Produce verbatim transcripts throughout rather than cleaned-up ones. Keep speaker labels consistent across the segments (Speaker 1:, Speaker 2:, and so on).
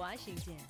Speaker 1: Washington.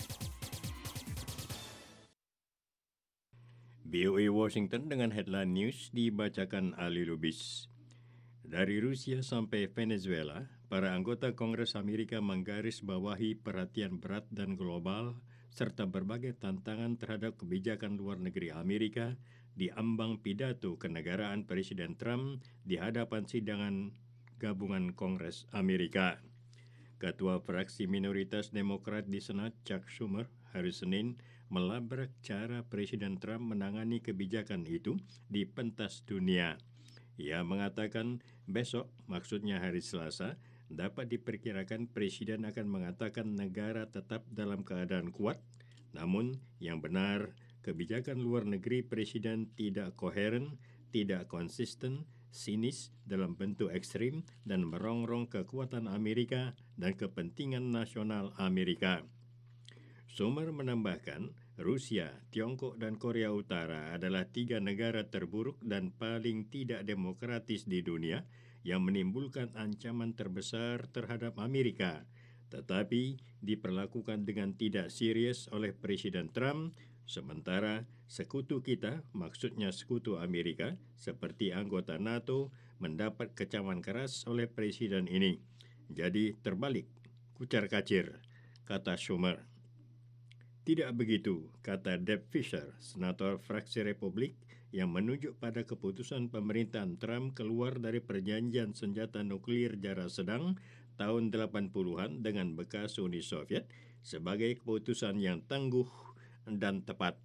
Speaker 2: V O A Washington dengan headline news dibacakan Ali Lubis. Dari Rusia sampai Venezuela, para anggota Kongres Amerika menggarisbawahi perhatian berat dan global serta berbagai tantangan terhadap kebijakan luar negeri Amerika di ambang pidato kenegaraan Presiden Trump di hadapan sidangan gabungan Kongres Amerika. Ketua fraksi minoritas Demokrat di Senat, Chuck Schumer, hari Senin melabrak cara Presiden Trump menangani kebijakan itu di pentas dunia. Ia mengatakan besok, maksudnya hari Selasa, dapat diperkirakan Presiden akan mengatakan negara tetap dalam keadaan kuat, namun yang benar, kebijakan luar negeri Presiden tidak koheren, tidak konsisten, sinis dalam bentuk ekstrim dan merongrong kekuatan Amerika dan kepentingan nasional Amerika. Schumer menambahkan, Rusia, Tiongkok, dan Korea Utara adalah tiga negara terburuk dan paling tidak demokratis di dunia yang menimbulkan ancaman terbesar terhadap Amerika, tetapi diperlakukan dengan tidak serius oleh Presiden Trump, sementara sekutu kita, maksudnya sekutu Amerika, seperti anggota NATO, mendapat kecaman keras oleh Presiden ini. Jadi terbalik, kucar-kacir, kata Schumer. Tidak begitu, kata Deb Fischer, senator fraksi Republik yang menunjuk pada keputusan pemerintahan Trump keluar dari perjanjian senjata nuklir jarak sedang tahun delapan puluhan dengan bekas Uni Soviet sebagai keputusan yang tangguh dan tepat.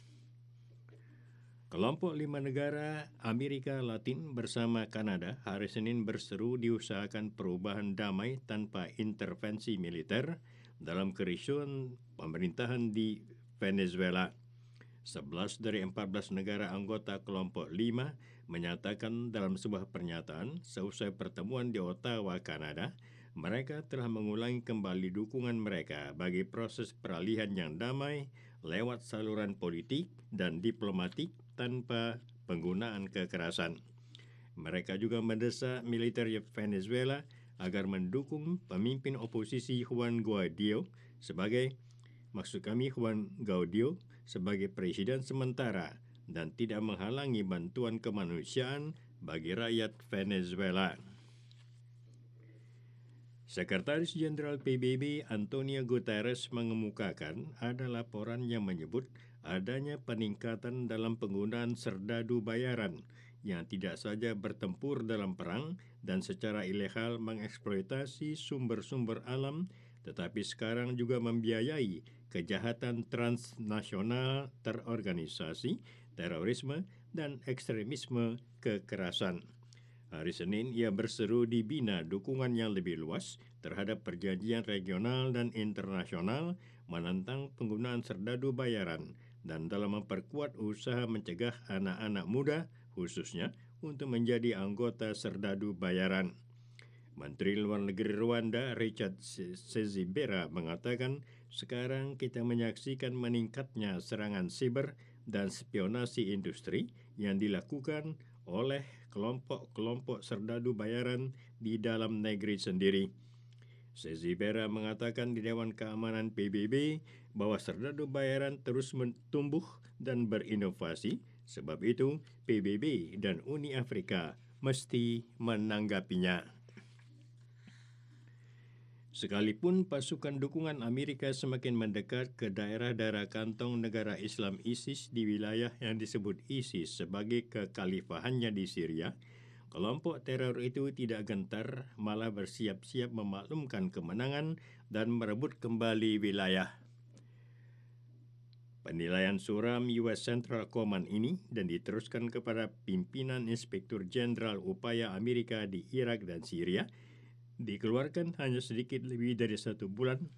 Speaker 2: Kelompok lima negara Amerika Latin bersama Kanada hari Senin berseru diusahakan perubahan damai tanpa intervensi militer dalam kerisauan pemerintahan di Venezuela. sebelas dari empat belas negara anggota kelompok lima menyatakan dalam sebuah pernyataan seusai pertemuan di Ottawa, Kanada, mereka telah mengulangi kembali dukungan mereka bagi proses peralihan yang damai lewat saluran politik dan diplomatik tanpa penggunaan kekerasan. Mereka juga mendesak militer Venezuela agar mendukung pemimpin oposisi Juan Guaido sebagai, maksud kami Juan Guaido sebagai presiden sementara dan tidak menghalangi bantuan kemanusiaan bagi rakyat Venezuela. Sekretaris Jenderal P B B Antonio Guterres mengemukakan ada laporan yang menyebut adanya peningkatan dalam penggunaan serdadu bayaran yang tidak saja bertempur dalam perang dan secara ilegal mengeksploitasi sumber-sumber alam, tetapi sekarang juga membiayai kejahatan transnasional terorganisasi, terorisme, dan ekstremisme kekerasan. Hari Senin, ia berseru dibina dukungan yang lebih luas terhadap perjanjian regional dan internasional menentang penggunaan serdadu bayaran dan dalam memperkuat usaha mencegah anak-anak muda, khususnya untuk menjadi anggota serdadu bayaran. Menteri Luar Negeri Rwanda Richard Sezibera mengatakan, sekarang kita menyaksikan meningkatnya serangan siber dan spionasi industri yang dilakukan oleh kelompok-kelompok serdadu bayaran di dalam negeri sendiri. Sezibera mengatakan di Dewan Keamanan P B B bahwa serdadu bayaran terus tumbuh dan berinovasi, sebab itu P B B dan Uni Afrika mesti menanggapinya. Sekalipun pasukan dukungan Amerika semakin mendekat ke daerah-daerah kantong negara Islam ISIS di wilayah yang disebut ISIS sebagai kekhalifahannya di Syria, kelompok teror itu tidak gentar, malah bersiap-siap memaklumkan kemenangan dan merebut kembali wilayah. Penilaian suram U S Central Command ini dan diteruskan kepada pimpinan Inspektur Jenderal Upaya Amerika di Irak dan Syria dikeluarkan hanya sedikit lebih dari satu bulan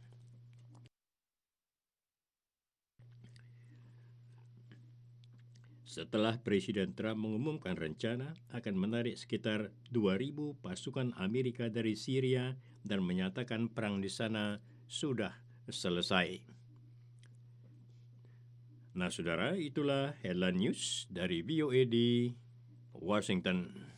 Speaker 2: setelah Presiden Trump mengumumkan rencana akan menarik sekitar dua ribu pasukan Amerika dari Syria dan menyatakan perang di sana sudah selesai. Nah, saudara, itulah headline news dari V O A di Washington.